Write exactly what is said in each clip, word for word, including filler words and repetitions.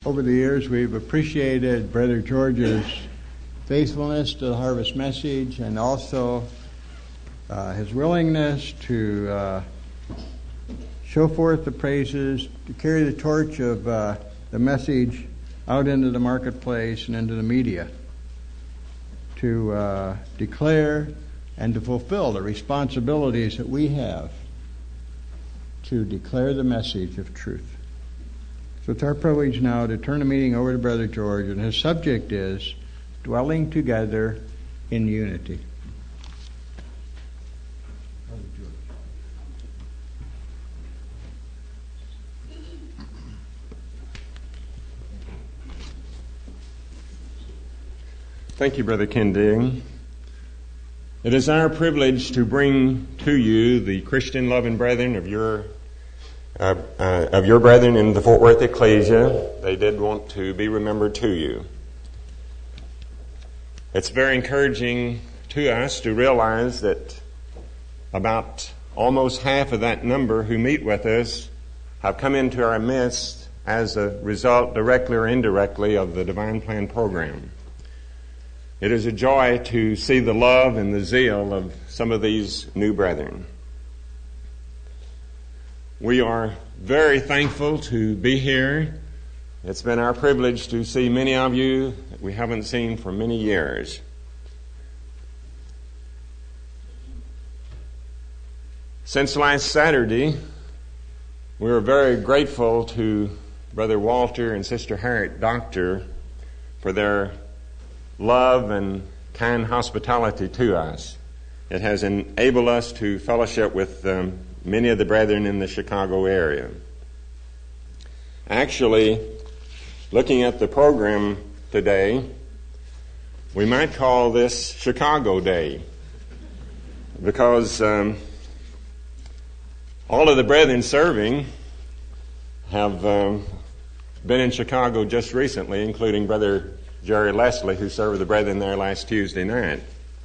over the years we've appreciated Brother George's faithfulness to the harvest message and also uh, his willingness to uh, show forth the praises, to carry the torch of uh, the message out into the marketplace and into the media, to uh, declare and to fulfill the responsibilities that we have to declare the message of truth. So it's our privilege now to turn the meeting over to Brother George, and his subject is dwelling together in unity. Thank you, Brother Kending. It is our privilege to bring to you the Christian loving brethren of your uh, uh, of your brethren in the Fort Worth Ecclesia. They did want to be remembered to you. It's very encouraging to us to realize that about almost half of that number who meet with us have come into our midst as a result, directly or indirectly, of the Divine Plan program. It is a joy to see the love and the zeal of some of these new brethren. We are very thankful to be here. It's been our privilege to see many of you that we haven't seen for many years. Since last Saturday, we were very grateful to Brother Walter and Sister Harriet Doctor for their love and kind hospitality to us. It has enabled us to fellowship with um, many of the brethren in the Chicago area. Actually, looking at the program today, we might call this Chicago Day, because um, all of the brethren serving have um, been in Chicago just recently, including Brother Jerry Leslie, who served the brethren there last Tuesday night.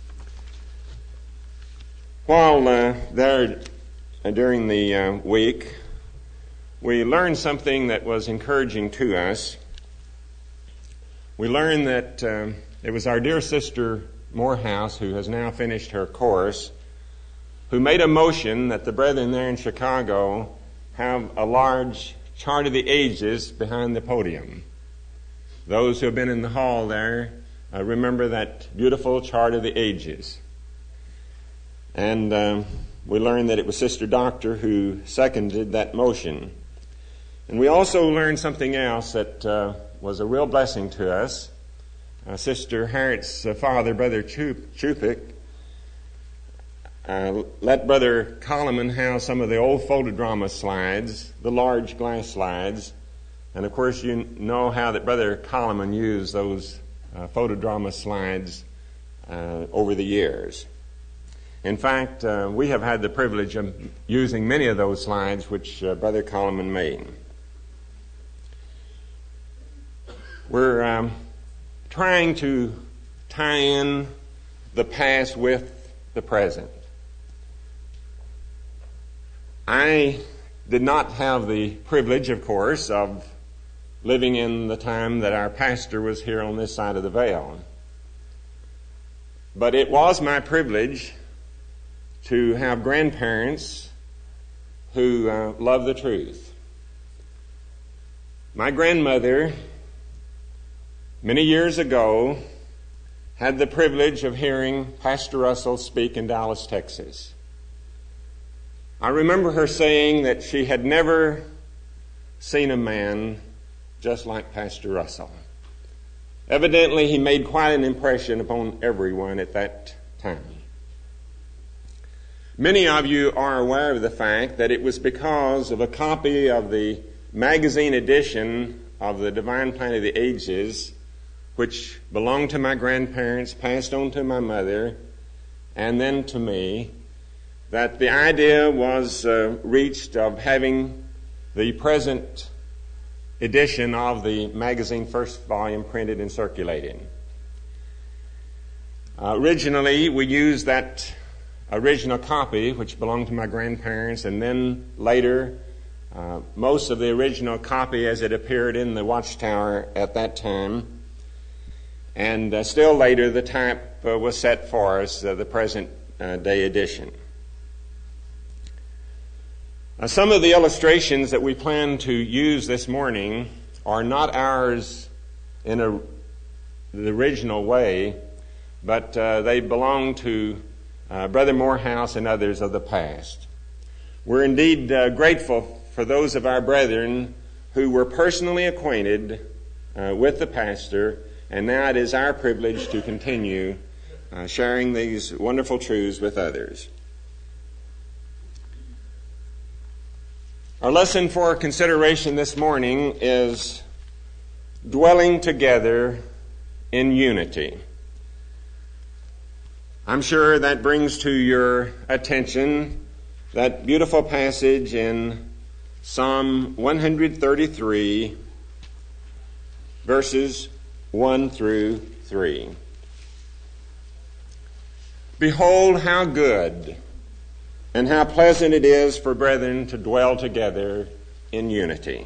While uh, there uh, during the uh, week, we learned something that was encouraging to us. We learned that um, it was our dear sister Morehouse, who has now finished her course, who made a motion that the brethren there in Chicago have a large chart of the ages behind the podium. Those who have been in the hall there uh, remember that beautiful chart of the ages. And um, we learned that it was Sister Doctor who seconded that motion. And we also learned something else that uh, was a real blessing to us. Uh, Sister Harriet's uh, father, Brother Chupik, uh, let Brother Coleman have some of the old photodrama slides, the large glass slides. And of course, you know how that Brother Coleman used those uh, photodrama slides uh, over the years. In fact, uh, we have had the privilege of using many of those slides which uh, Brother Coleman made. We're um, trying to tie in the past with the present. I did not have the privilege, of course, of living in the time that our pastor was here on this side of the veil. But it was my privilege to have grandparents who uh, love the truth. My grandmother, many years ago, had the privilege of hearing Pastor Russell speak in Dallas, Texas. I remember her saying that she had never seen a man just like Pastor Russell. Evidently, he made quite an impression upon everyone at that time. Many of you are aware of the fact that it was because of a copy of the magazine edition of the Divine Plan of the Ages, which belonged to my grandparents, passed on to my mother, and then to me, that the idea was uh, reached of having the present edition of the magazine first volume printed and circulated. Uh, originally, we used that original copy, which belonged to my grandparents, and then later uh, most of the original copy as it appeared in the Watchtower at that time. And uh, still later, the type uh, was set for us, uh, the present uh, day edition. Uh, some of the illustrations that we plan to use this morning are not ours in a, the original way, but uh, they belong to uh, Brother Morehouse and others of the past. We're indeed uh, grateful for those of our brethren who were personally acquainted uh, with the pastor, and now it is our privilege to continue uh, sharing these wonderful truths with others. Our lesson for consideration this morning is dwelling together in unity. I'm sure that brings to your attention that beautiful passage in Psalm one thirty-three, verses one through three. Behold how good and how pleasant it is for brethren to dwell together in unity.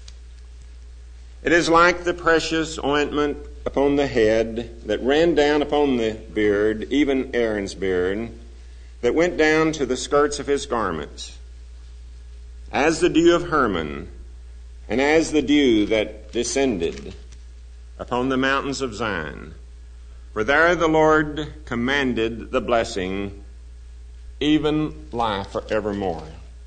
It is like the precious ointment upon the head that ran down upon the beard, even Aaron's beard, that went down to the skirts of his garments, as the dew of Hermon, and as the dew that descended upon the mountains of Zion. For there the Lord commanded the blessing, even life forevermore.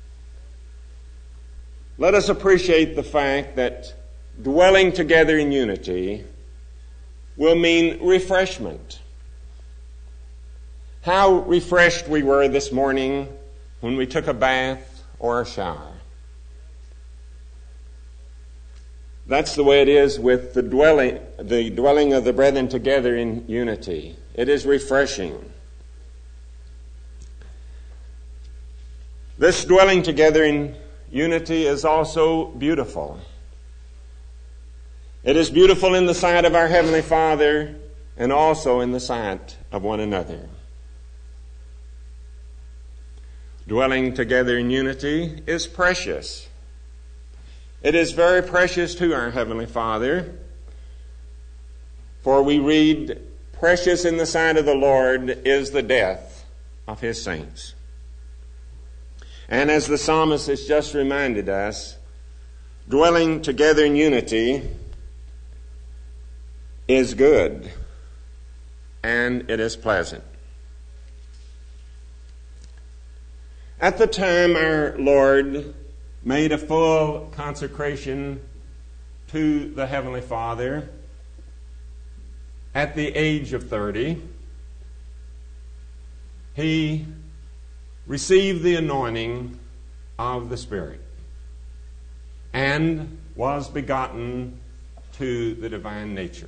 Let us appreciate the fact that dwelling together in unity will mean refreshment. How refreshed we were this morning when we took a bath or a shower. That's the way it is with the dwelling, the dwelling of the brethren together in unity. It is refreshing. This dwelling together in unity is also beautiful. It is beautiful in the sight of our Heavenly Father and also in the sight of one another. Dwelling together in unity is precious. It is very precious to our Heavenly Father, for we read, "Precious in the sight of the Lord is the death of His saints." And as the psalmist has just reminded us, dwelling together in unity is good, and it is pleasant. At the time our Lord made a full consecration to the Heavenly Father at the age of thirty, He received the anointing of the Spirit and was begotten to the divine nature.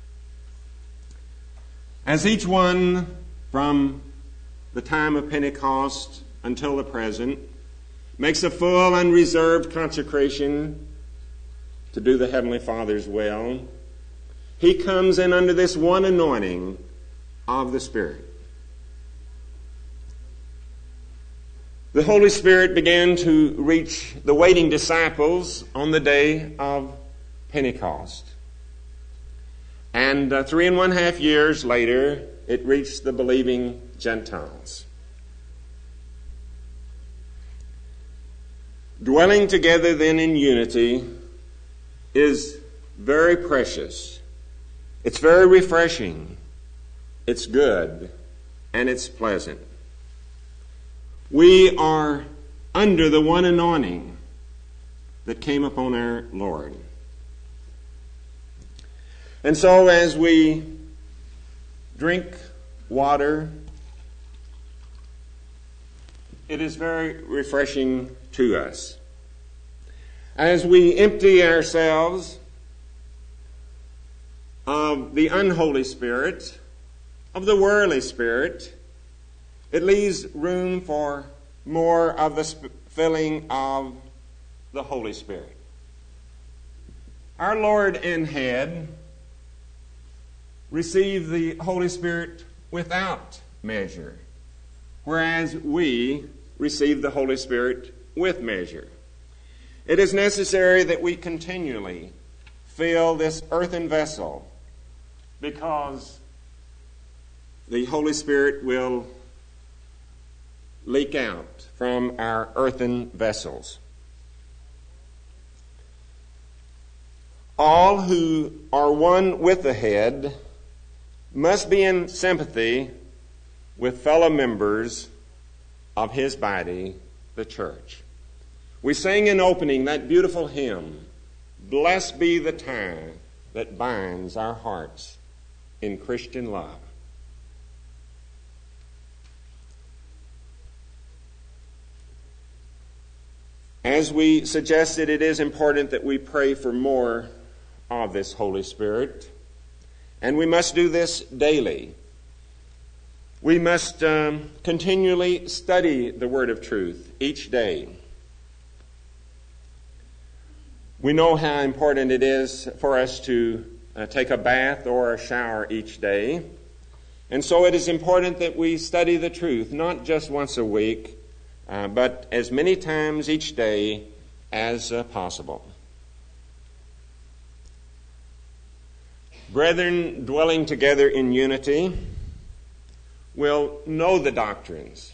As each one from the time of Pentecost until the present makes a full unreserved consecration to do the Heavenly Father's will, he comes in under this one anointing of the Spirit. The Holy Spirit began to reach the waiting disciples on the day of Pentecost. And uh, three and one half years later, it reached the believing Gentiles. Dwelling together then in unity is very precious. It's very refreshing. It's good. And it's pleasant. We are under the one anointing that came upon our Lord. And so as we drink water, it is very refreshing to us. As we empty ourselves of the unholy spirit, of the worldly spirit, it leaves room for more of the sp- filling of the Holy Spirit. Our Lord and Head received the Holy Spirit without measure, whereas we receive the Holy Spirit with measure. It is necessary that we continually fill this earthen vessel, because the Holy Spirit will leak out from our earthen vessels. All who are one with the head must be in sympathy with fellow members of his body, the church. We sang in opening that beautiful hymn, "Blessed be the tie that binds our hearts in Christian love." As we suggested, it is important that we pray for more of this Holy Spirit, and we must do this daily. We must um, continually study the Word of truth each day. We know how important it is for us to uh, take a bath or a shower each day, and so it is important that we study the truth, not just once a week, uh, but as many times each day as uh, possible. Brethren dwelling together in unity will know the doctrines.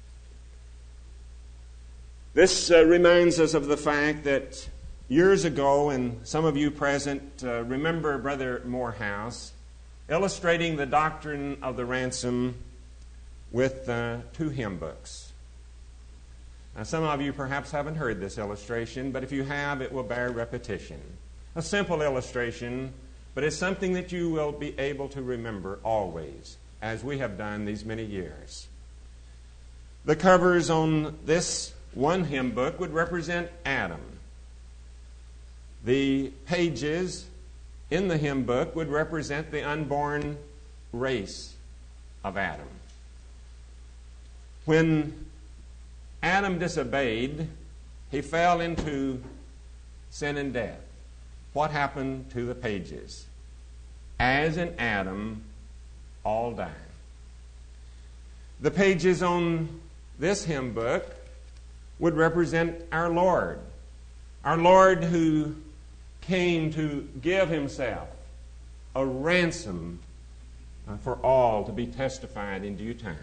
This uh, reminds us of the fact that years ago, and some of you present uh, remember Brother Morehouse illustrating the doctrine of the ransom with uh, two hymn books. Now, some of you perhaps haven't heard this illustration, but if you have, it will bear repetition. A simple illustration, but it's something that you will be able to remember always, as we have done these many years. The covers on this one hymn book would represent Adam. The pages in the hymn book would represent the unborn race of Adam. When Adam disobeyed, he fell into sin and death. What happened to the pages? As in Adam, all died. The pages on this hymn book would represent our Lord. Our Lord who came to give himself a ransom for all to be testified in due time.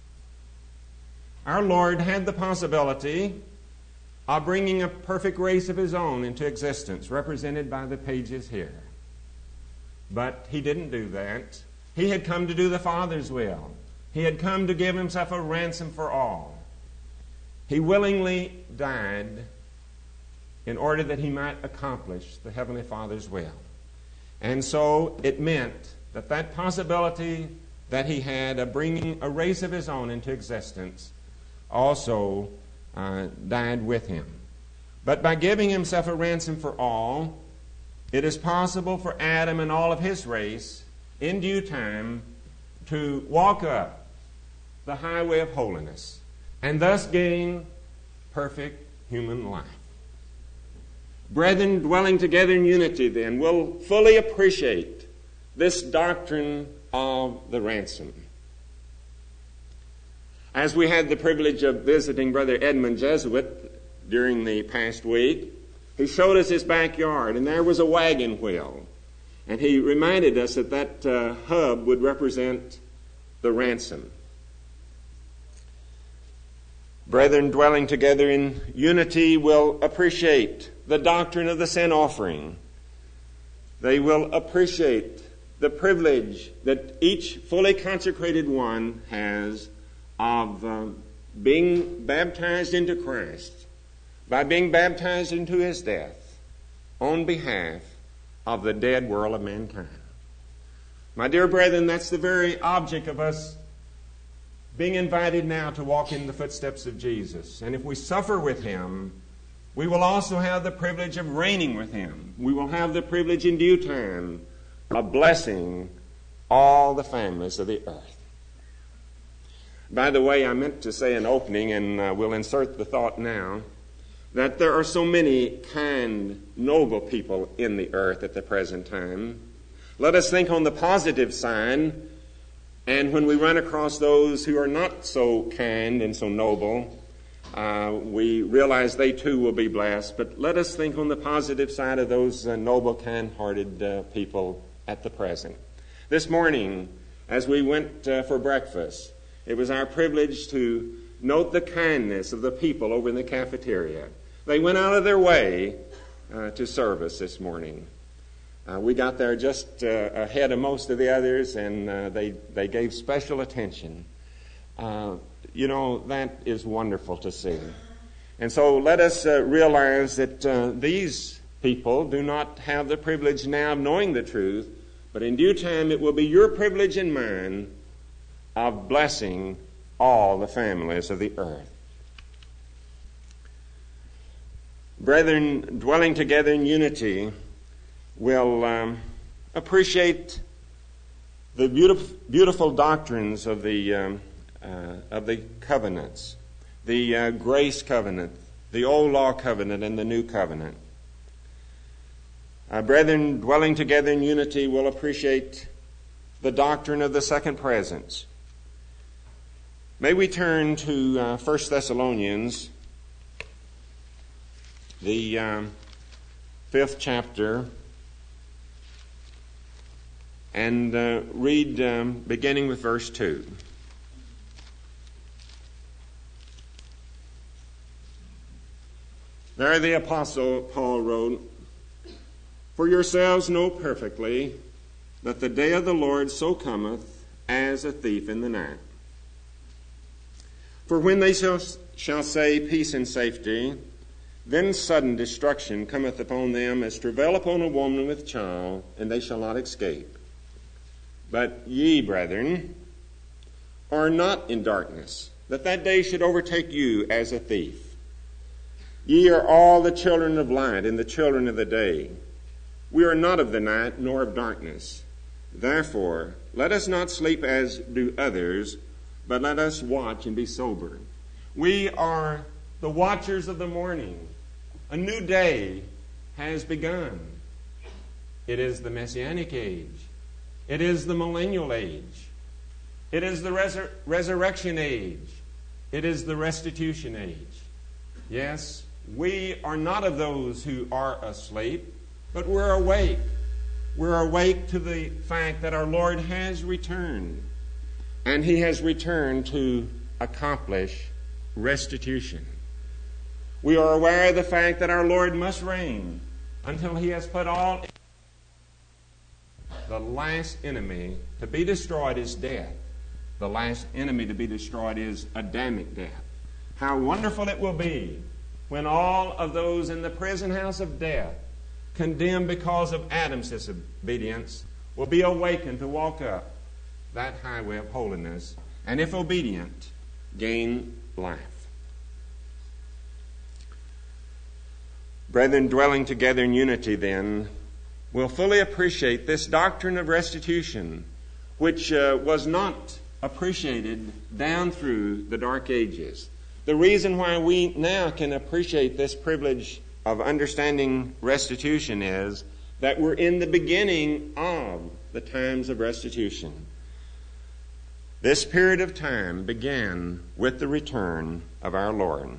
Our Lord had the possibility of bringing a perfect race of his own into existence, represented by the pages here. But he didn't do that. He had come to do the Father's will. He had come to give himself a ransom for all. He willingly died in order that he might accomplish the Heavenly Father's will. And so it meant that that possibility that he had of bringing a race of his own into existence also uh, died with him. But by giving himself a ransom for all, it is possible for Adam and all of his race in due time to walk up the highway of holiness and thus gain perfect human life. Brethren dwelling together in unity then will fully appreciate this doctrine of the ransom. As we had the privilege of visiting Brother Edmund Jesuit during the past week, he showed us his backyard, and there was a wagon wheel. And he reminded us that that uh, hub would represent the ransom. Brethren dwelling together in unity will appreciate the doctrine of the sin offering. They will appreciate the privilege that each fully consecrated one has of um, being baptized into Christ by being baptized into his death on behalf of the dead world of mankind. My dear brethren, that's the very object of us being invited now to walk in the footsteps of Jesus. And if we suffer with him, we will also have the privilege of reigning with him. We will have the privilege in due time of blessing all the families of the earth. By the way, I meant to say in opening, and uh, we'll insert the thought now, that there are so many kind, noble people in the earth at the present time. Let us think on the positive side, and when we run across those who are not so kind and so noble, uh, we realize they too will be blessed. But let us think on the positive side of those uh, noble, kind-hearted uh, people at the present. This morning, as we went uh, for breakfast, it was our privilege to note the kindness of the people over in the cafeteria. They went out of their way uh, to serve us this morning. Uh, we got there just uh, ahead of most of the others, and uh, they, they gave special attention. Uh, you know, that is wonderful to see. And so let us uh, realize that uh, these people do not have the privilege now of knowing the truth, but in due time it will be your privilege and mine of blessing all the families of the earth. Brethren, dwelling together in unity will um, appreciate the beautiful, beautiful doctrines of the um, uh, of the covenants, the uh, grace covenant, the old law covenant, and the new covenant. Uh, brethren, dwelling together in unity will appreciate the doctrine of the second presence. May we turn to uh, First Thessalonians, the um, fifth chapter, and uh, read um, beginning with verse two. There the Apostle Paul wrote, "For yourselves know perfectly that the day of the Lord so cometh as a thief in the night. For when they shall, shall say peace and safety, then sudden destruction cometh upon them as travail upon a woman with child, and they shall not escape. But ye, brethren, are not in darkness, that that day should overtake you as a thief. Ye are all the children of light and the children of the day. We are not of the night nor of darkness. Therefore, let us not sleep as do others, but let us watch and be sober." We are the watchers of the morning. A new day has begun. It is the Messianic age. It is the millennial age. It is the resur- resurrection age. It is the restitution age. Yes, we are not of those who are asleep, but we're awake. We're awake to the fact that our Lord has returned, and He has returned to accomplish restitution. We are aware of the fact that our Lord must reign until He has put all. The last enemy to be destroyed is death. The last enemy to be destroyed is Adamic death. How wonderful it will be when all of those in the prison house of death, condemned because of Adam's disobedience, will be awakened to walk up that highway of holiness, and if obedient, gain life. Brethren, dwelling together in unity, then, will fully appreciate this doctrine of restitution, which uh, was not appreciated down through the dark ages. The reason why we now can appreciate this privilege of understanding restitution is that we're in the beginning of the times of restitution. This period of time began with the return of our Lord.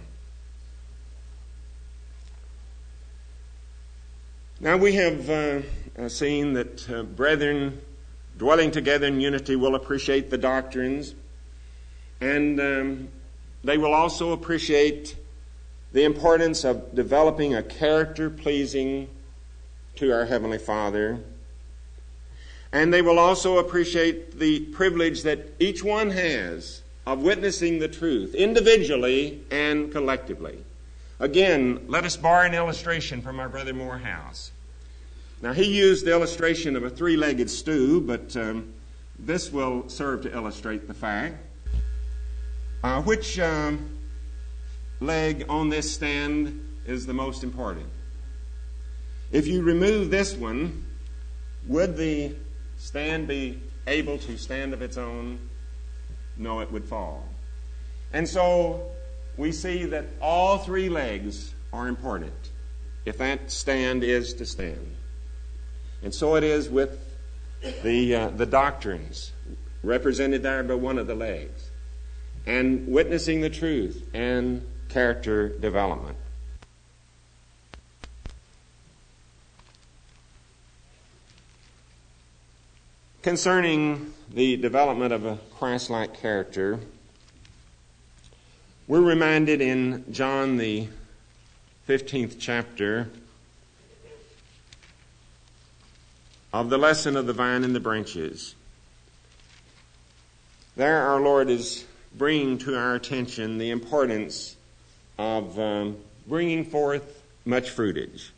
Now we have uh, seen that uh, brethren dwelling together in unity will appreciate the doctrines, and um, they will also appreciate the importance of developing a character pleasing to our Heavenly Father. And they will also appreciate the privilege that each one has of witnessing the truth, individually and collectively. Again, let us borrow an illustration from our brother Morehouse. Now, he used the illustration of a three-legged stool, but um, this will serve to illustrate the fact. Uh, which um, leg on this stand is the most important? If you remove this one, would the stand be able to stand of its own? No, it would fall. And so we see that all three legs are important if that stand is to stand. And so it is with the uh, the doctrines represented there by one of the legs, and witnessing the truth and character development. Concerning the development of a Christ-like character, we're reminded in John the fifteenth chapter of the lesson of the vine and the branches. There our Lord is bringing to our attention the importance of um, bringing forth much fruitage.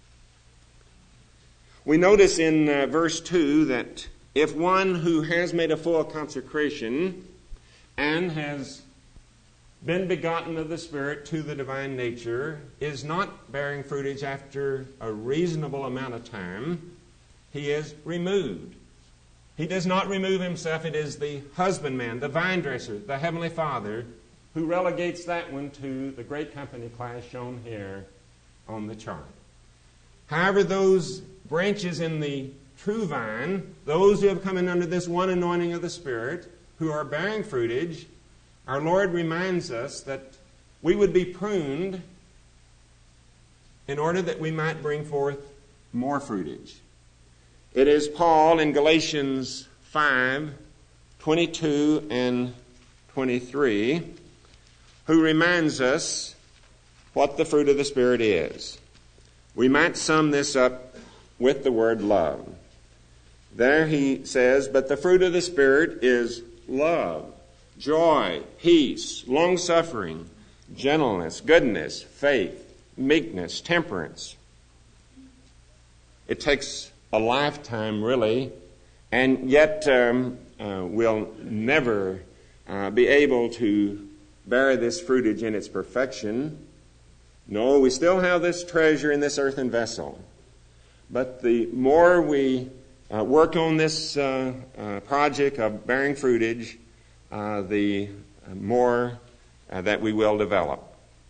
We notice in uh, verse two that if one who has made a full consecration and has been begotten of the Spirit to the divine nature is not bearing fruitage after a reasonable amount of time, he is removed. He does not remove himself. It is the husbandman, the vine dresser, the Heavenly Father, who relegates that one to the great company class shown here on the chart. However, those branches in the true vine, those who have come in under this one anointing of the Spirit, who are bearing fruitage, our Lord reminds us that we would be pruned in order that we might bring forth more fruitage. It is Paul in Galatians five, twenty-two and twenty-three who reminds us what the fruit of the Spirit is. We might sum this up with the word love. There he says, but the fruit of the Spirit is love, joy, peace, long-suffering, gentleness, goodness, faith, meekness, temperance. It takes a lifetime, really, and yet um, uh, we'll never uh, be able to bear this fruitage in its perfection. No, we still have this treasure in this earthen vessel. But the more we uh, work on this uh, uh, project of bearing fruitage, uh, the more uh, that we will develop.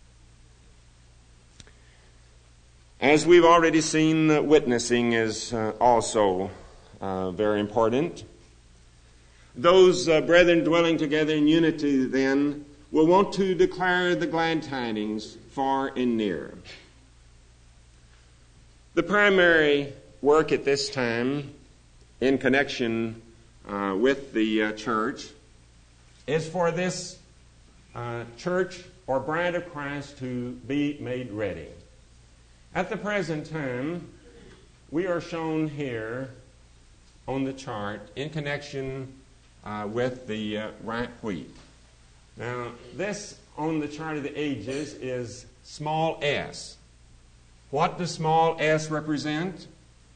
As we've already seen, uh, witnessing is uh, also uh, very important. Those uh, brethren dwelling together in unity then will want to declare the glad tidings far and near. The primary work at this time in connection uh, with the uh, church is for this uh, church or bride of Christ to be made ready. At the present time, we are shown here on the chart in connection uh, with the uh, ripe wheat. Now, this on the chart of the ages is small s. What does small s represent?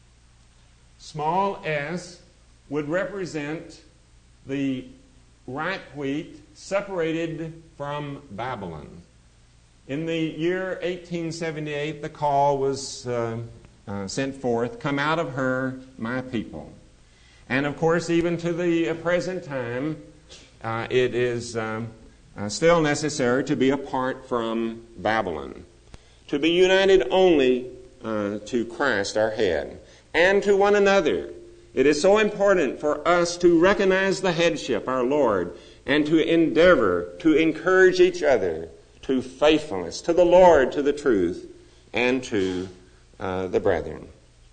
Small s would represent the ripe wheat separated from Babylon. In the year eighteen seventy-eight, the call was uh, uh, sent forth, "Come out of her, my people." And of course, even to the uh, present time, uh, it is um, uh, still necessary to be apart from Babylon, to be united only uh, to Christ, our head, and to one another. It is so important for us to recognize the headship, our Lord, and to endeavor to encourage each other to faithfulness, to the Lord, to the truth, and to uh, the brethren.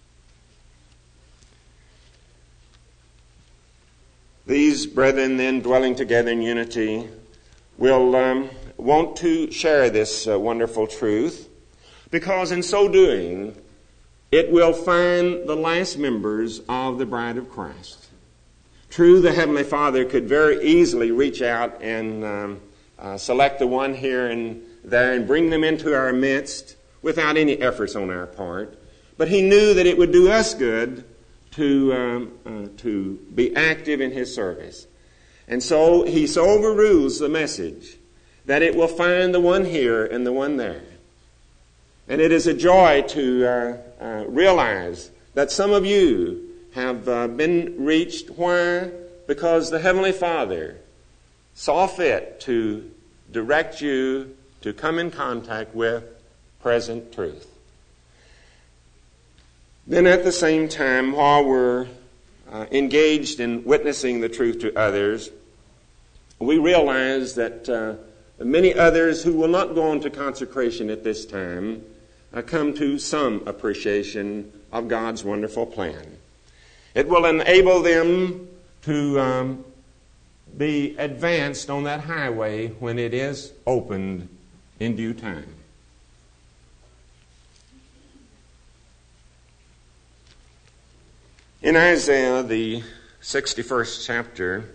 These brethren then dwelling together in unity will um, want to share this uh, wonderful truth, because in so doing, it will find the last members of the bride of Christ. True, the Heavenly Father could very easily reach out and um, Uh, select the one here and there and bring them into our midst without any efforts on our part. But he knew that it would do us good to um, uh, to be active in his service. And so he so overrules the message that it will find the one here and the one there. And it is a joy to uh, uh, realize that some of you have uh, been reached. Why? Because the Heavenly Father saw fit to direct you to come in contact with present truth. Then at the same time, while we're uh, engaged in witnessing the truth to others, we realize that uh, many others who will not go on to consecration at this time uh, come to some appreciation of God's wonderful plan. It will enable them to um, be advanced on that highway when it is opened in due time. In Isaiah, the sixty-first chapter,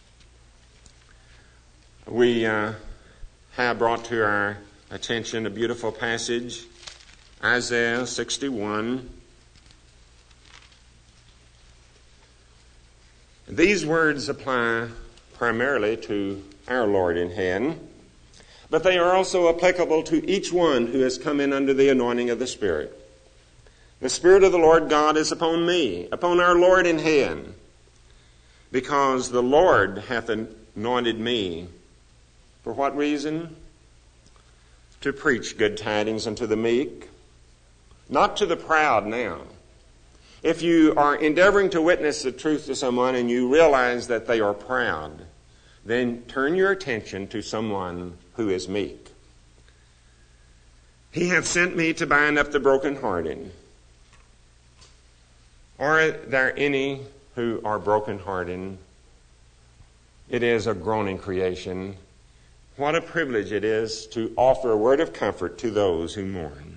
we uh, have brought to our attention a beautiful passage, Isaiah sixty-one. These words apply primarily to our Lord in heaven, but they are also applicable to each one who has come in under the anointing of the Spirit. The Spirit of the Lord God is upon me, upon our Lord in heaven, because the Lord hath anointed me. For what reason? To preach good tidings unto the meek, not to the proud now. If you are endeavoring to witness the truth to someone and you realize that they are proud, then turn your attention to someone who is meek. He hath sent me to bind up the brokenhearted. Are there any who are brokenhearted? It is a groaning creation. What a privilege it is to offer a word of comfort to those who mourn.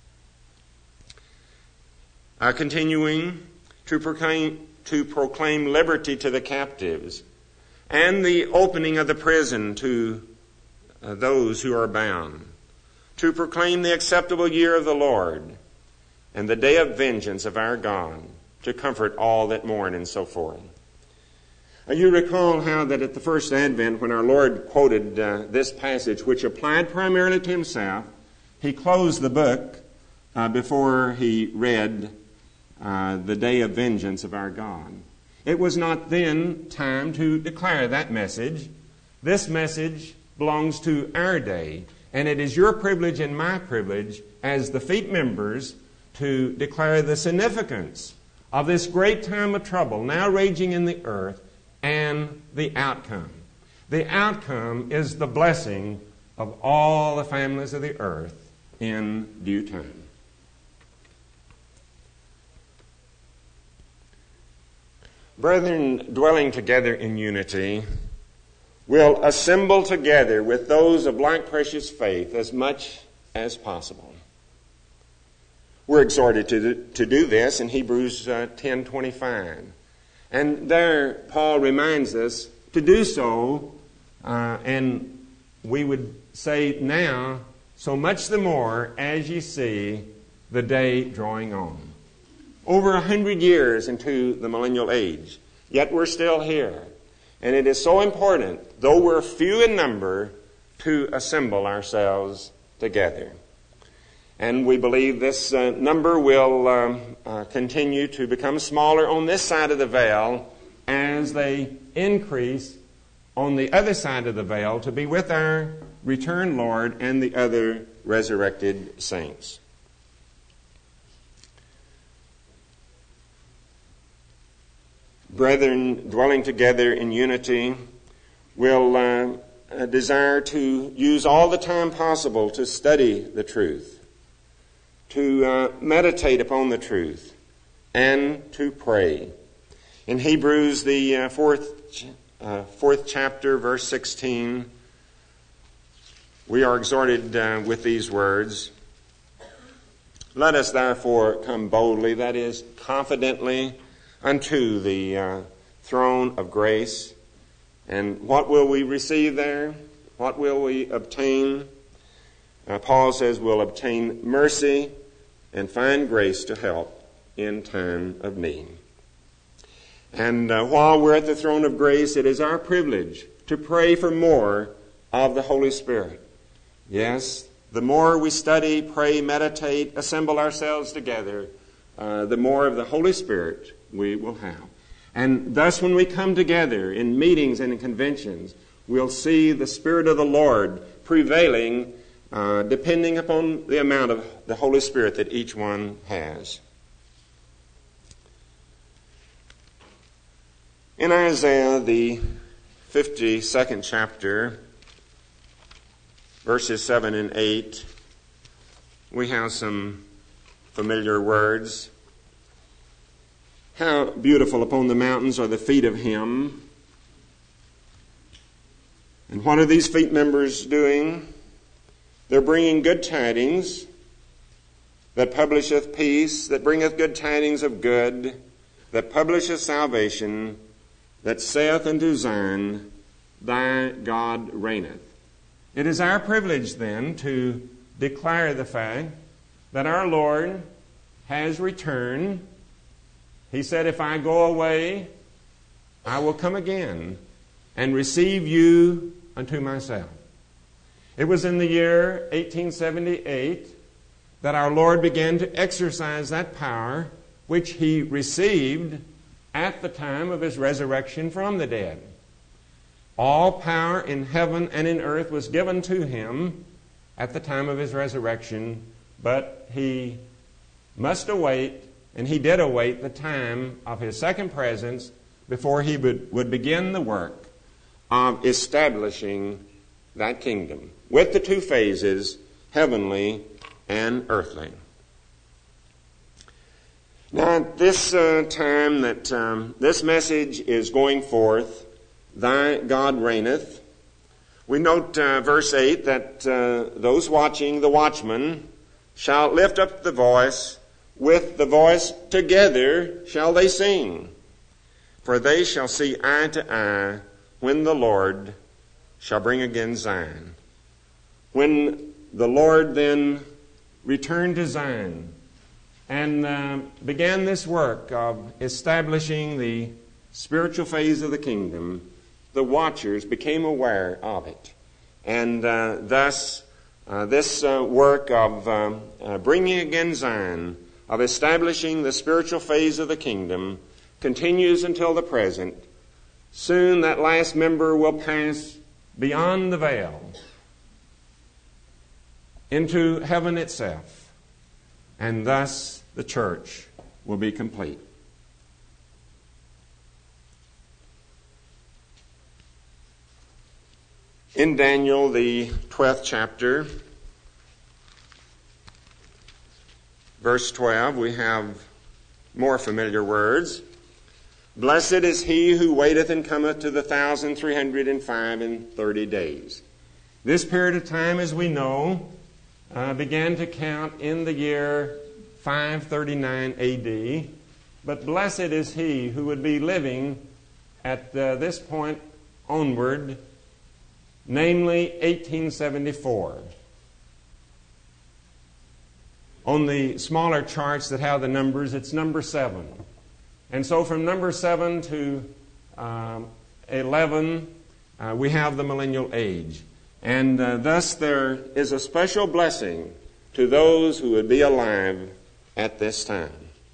Uh, continuing to proclaim, to proclaim liberty to the captives and the opening of the prison to uh, those who are bound. To proclaim the acceptable year of the Lord and the day of vengeance of our God, to comfort all that mourn, and so forth. Uh, you recall how that at the first Advent, when our Lord quoted uh, this passage, which applied primarily to himself, he closed the book uh, before he read uh, the day of vengeance of our God. It was not then time to declare that message. This message belongs to our day, and it is your privilege and my privilege as the feet members to declare the significance of this great time of trouble now raging in the earth and the outcome. The outcome is the blessing of all the families of the earth in due time. Brethren, dwelling together in unity, will assemble together with those of like precious faith as much as possible. We're exhorted to, to do this in Hebrews uh, ten twenty-five. And there Paul reminds us to do so, uh, and we would say now, so much the more as ye see the day drawing on. Over a hundred years into the millennial age, yet we're still here. And it is so important, though we're few in number, to assemble ourselves together. And we believe this uh, number will um, uh, continue to become smaller on this side of the veil as they increase on the other side of the veil to be with our returned Lord and the other resurrected saints. Brethren, dwelling together in unity, will uh, desire to use all the time possible to study the truth, to uh, meditate upon the truth, and to pray. In Hebrews, the uh, fourth, uh, fourth chapter, verse sixteen, we are exhorted uh, with these words, "Let us therefore come boldly," that is, confidently, unto the uh, throne of grace. And what will we receive there? What will we obtain? Uh, Paul says we'll obtain mercy and find grace to help in time of need. And uh, while we're at the throne of grace, it is our privilege to pray for more of the Holy Spirit. Yes, the more we study, pray, meditate, assemble ourselves together, uh, the more of the Holy Spirit we will have. And thus when we come together in meetings and in conventions, we'll see the Spirit of the Lord prevailing, uh, depending upon the amount of the Holy Spirit that each one has. In Isaiah, the fifty-second chapter, verses seven and eight, we have some familiar words. How beautiful upon the mountains are the feet of him. And what are these feet members doing? They're bringing good tidings that publisheth peace, that bringeth good tidings of good, that publisheth salvation, that saith unto Zion, thy God reigneth. It is our privilege then to declare the fact that our Lord has returned. He said, if I go away, I will come again and receive you unto myself. It was in the year eighteen seventy-eight that our Lord began to exercise that power which he received at the time of his resurrection from the dead. All power in heaven and in earth was given to him at the time of his resurrection, but he must await, and he did await the time of his second presence before he would, would begin the work of establishing that kingdom with the two phases, heavenly and earthly. Now, at this uh, time that um, this message is going forth, thy God reigneth, we note uh, verse eight that uh, those watching, the watchmen, shall lift up the voice, with the voice together shall they sing. For they shall see eye to eye when the Lord shall bring again Zion. When the Lord then returned to Zion and uh, began this work of establishing the spiritual phase of the kingdom, the watchers became aware of it. And uh, thus, uh, this uh, work of um, uh, bringing again Zion, of establishing the spiritual phase of the kingdom, continues until the present. Soon that last member will pass beyond the veil into heaven itself, and thus the church will be complete. In Daniel, the twelfth chapter, verse twelve, we have more familiar words. Blessed is he who waiteth and cometh to the thousand three hundred and five and thirty days. This period of time, as we know, uh, began to count in the year five thirty-nine A D. But blessed is he who would be living at uh, this point onward, namely eighteen seventy-four. On the smaller charts that have the numbers, it's number seven. And so from number seven to um, eleven, uh, we have the millennial age. And uh, thus there is a special blessing to those who would be alive at this time.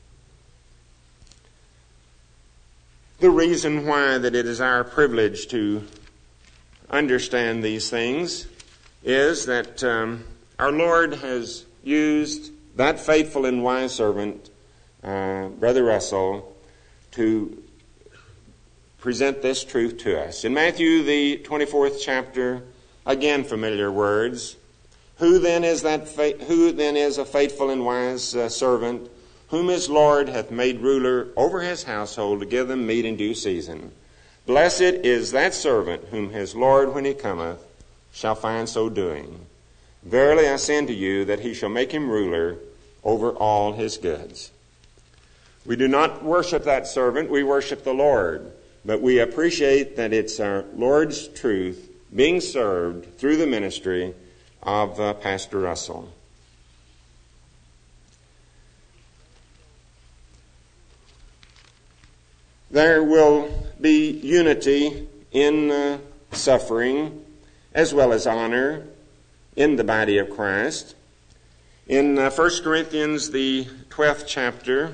The reason why that it is our privilege to understand these things is that um, our Lord has used that faithful and wise servant, uh, Brother Russell, to present this truth to us. In Matthew, the twenty-fourth chapter, again familiar words. Who then is that? Fa- who then is a faithful and wise uh, servant, whom his Lord hath made ruler over his household to give them meat in due season? Blessed is that servant whom his Lord, when he cometh, shall find so doing. Verily I say unto you that he shall make him ruler over all his goods. We do not worship that servant, we worship the Lord. But we appreciate that it's our Lord's truth being served through the ministry of uh, Pastor Russell. There will be unity in uh, suffering as well as honor in the body of Christ. In uh, First Corinthians, the twelfth chapter,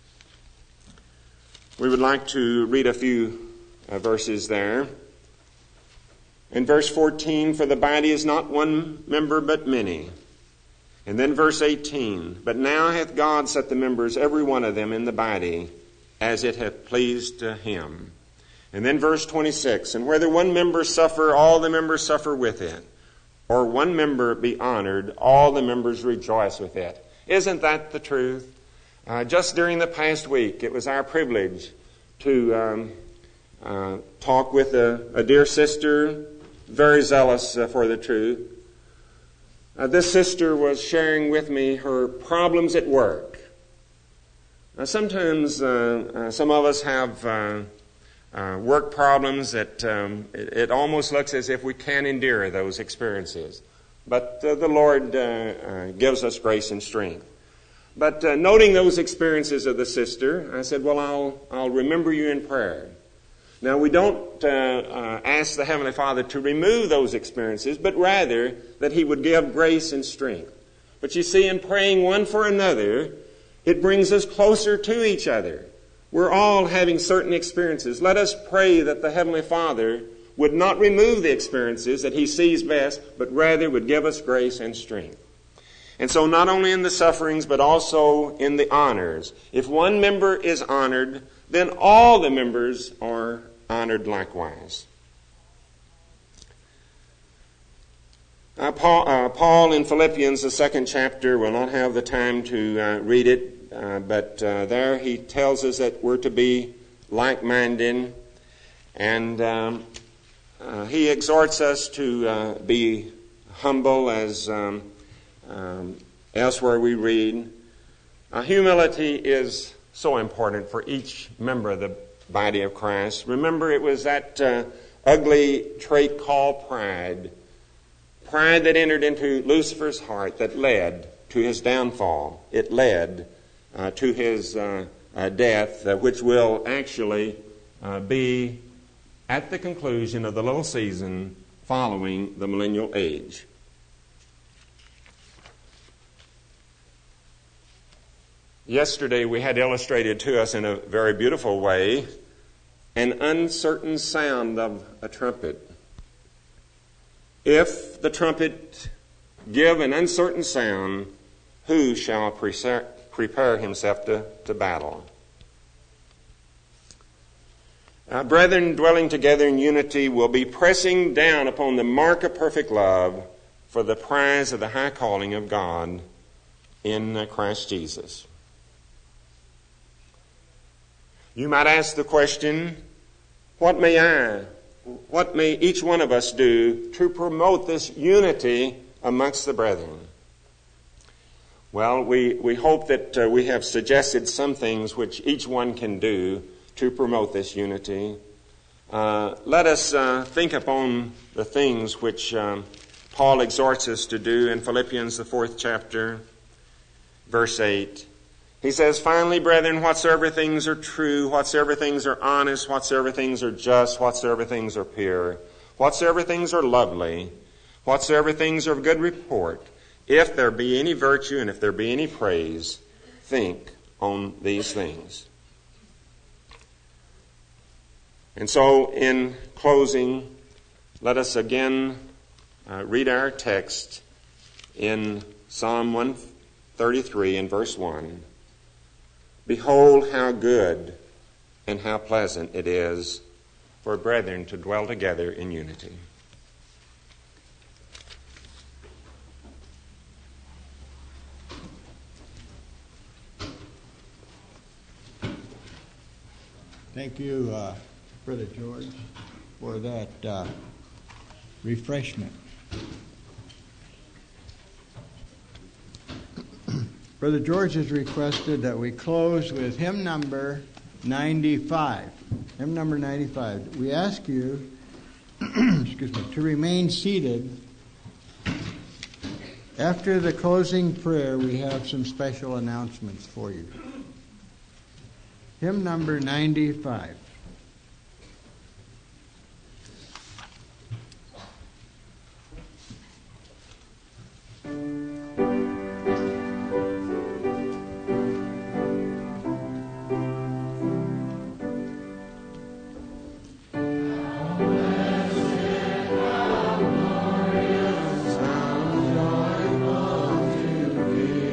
we would like to read a few uh, verses there. In verse fourteen, for the body is not one member but many. And then verse eighteen, but now hath God set the members, every one of them, in the body, as it hath pleased him. And then verse twenty-six, and whether one member suffer, all the members suffer with it. or one member be honored, all the members rejoice with it. Isn't that the truth? Uh, just during the past week, it was our privilege to um, uh, talk with a, a dear sister, very zealous uh, for the truth. Uh, this sister was sharing with me her problems at work. Uh, sometimes uh, uh, some of us have uh, uh, work problems that um, it, it almost looks as if we can't endure those experiences. But uh, the Lord uh, uh, gives us grace and strength. But uh, noting those experiences of the sister, I said, well, I'll, I'll remember you in prayer. Now, we don't uh, uh, ask the Heavenly Father to remove those experiences, but rather that He would give grace and strength. But you see, in praying one for another, it brings us closer to each other. We're all having certain experiences. Let us pray that the Heavenly Father would not remove the experiences that He sees best, but rather would give us grace and strength. And so not only in the sufferings, but also in the honors. If one member is honored, then all the members are honored likewise. Uh, Paul, uh, Paul in Philippians, the second chapter, we'll not have the time to uh, read it, uh, but uh, there he tells us that we're to be like-minded, and um, uh, he exhorts us to uh, be humble, as um, um, elsewhere we read. Uh, humility is so important for each member of the body of Christ. Remember, it was that uh, ugly trait called pride. Pride that entered into Lucifer's heart that led to his downfall. It led uh, to his uh, uh, death, uh, which will actually uh, be at the conclusion of the little season following the millennial age. Yesterday we had illustrated to us in a very beautiful way an uncertain sound of a trumpet. If the trumpet give an uncertain sound, who shall prepare himself to, to battle? Uh, brethren dwelling together in unity will be pressing down upon the mark of perfect love for the prize of the high calling of God in uh, Christ Jesus. You might ask the question, what may I, what may each one of us do to promote this unity amongst the brethren? Well, we, we hope that uh, we have suggested some things which each one can do to promote this unity. Uh, let us uh, think upon the things which um, Paul exhorts us to do in Philippians, the fourth chapter, verse eight. He says, finally, brethren, whatsoever things are true, whatsoever things are honest, whatsoever things are just, whatsoever things are pure, whatsoever things are lovely, whatsoever things are of good report, if there be any virtue and if there be any praise, think on these things. And so, in closing, let us again uh, read our text in Psalm one thirty-three in verse one. Behold how good and how pleasant it is for brethren to dwell together in unity. Thank you, uh, Brother George, for that uh, refreshment. Brother George has requested that we close with hymn number ninety-five. Hymn number ninety-five. We ask you, excuse me, to remain seated. After the closing prayer, we have some special announcements for you. Hymn number ninety-five.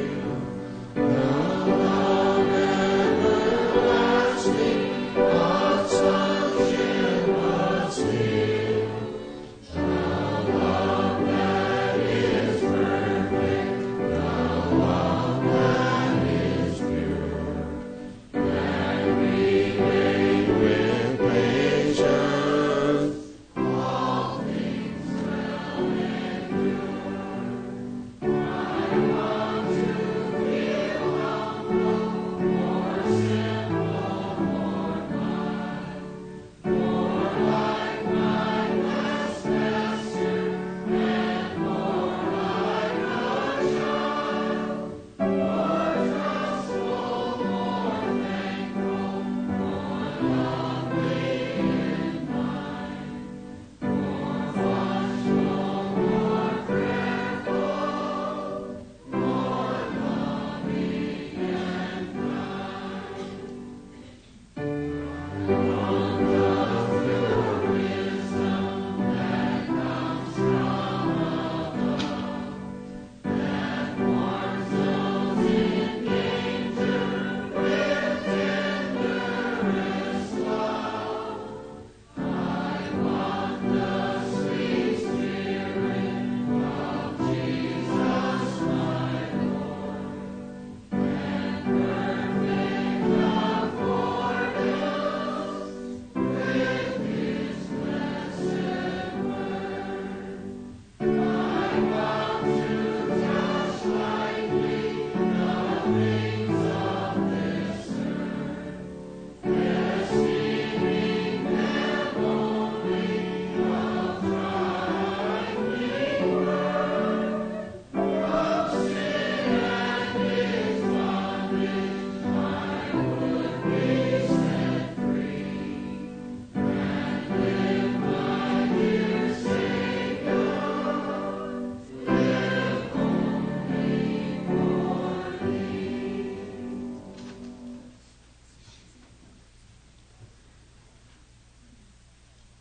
Oh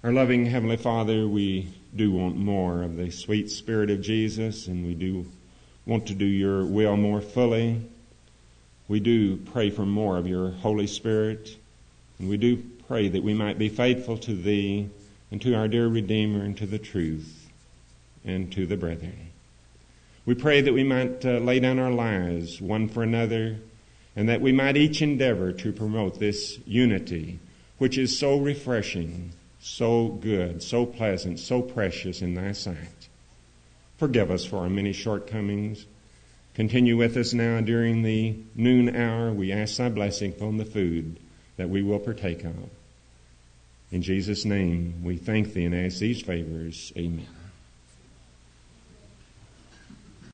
Our loving Heavenly Father, we do want more of the sweet Spirit of Jesus, and we do want to do your will more fully. We do pray for more of your Holy Spirit, and we do pray that we might be faithful to Thee and to our dear Redeemer and to the truth and to the brethren. We pray that we might uh, lay down our lives one for another, and that we might each endeavor to promote this unity, which is so refreshing, so good, so pleasant, so precious in Thy sight. Forgive us for our many shortcomings. Continue with us now during the noon hour. We ask Thy blessing upon the food that we will partake of. In Jesus' name, we thank Thee and ask these favors. Amen.